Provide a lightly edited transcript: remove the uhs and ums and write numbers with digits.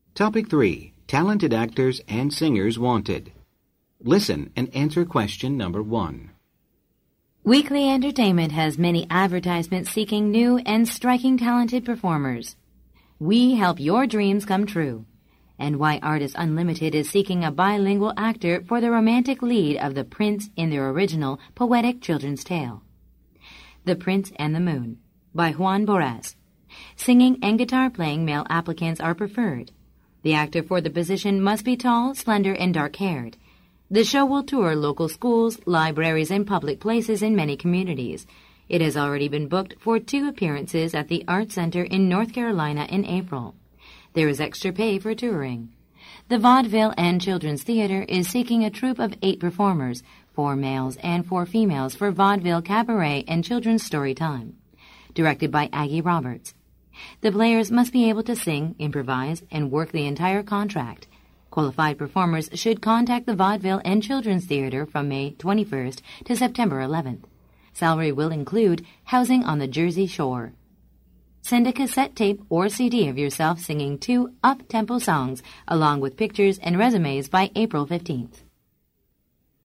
Topic 3. Talented actors and singers wanted. Listen and answer question number 1. Weekly Entertainment has many advertisements seeking new and striking talented performers. We help your dreams come true. And why Artists Unlimited is seeking a bilingual actor for the romantic lead of The Prince in their original poetic children's tale. The Prince and the Moon by Juan Boraz. Singing and guitar playing male applicants are preferred. The actor for the position must be tall, slender, and dark-haired. The show will tour local schools, libraries, and public places in many communities. It has already been booked for 2 appearances at the Art Center in North Carolina in April. There is extra pay for touring. The Vaudeville and Children's Theater is seeking a troupe of 8 performers, 4 males and 4 females for vaudeville, cabaret, and children's story time. Directed by Aggie Roberts. The players must be able to sing, improvise, and work the entire contract. Qualified performers should contact the Vaudeville and Children's Theater from May 21st to September 11th. Salary will include housing on the Jersey Shore. Send a cassette tape or CD of yourself singing 2 up-tempo songs along with pictures and resumes by April 15th.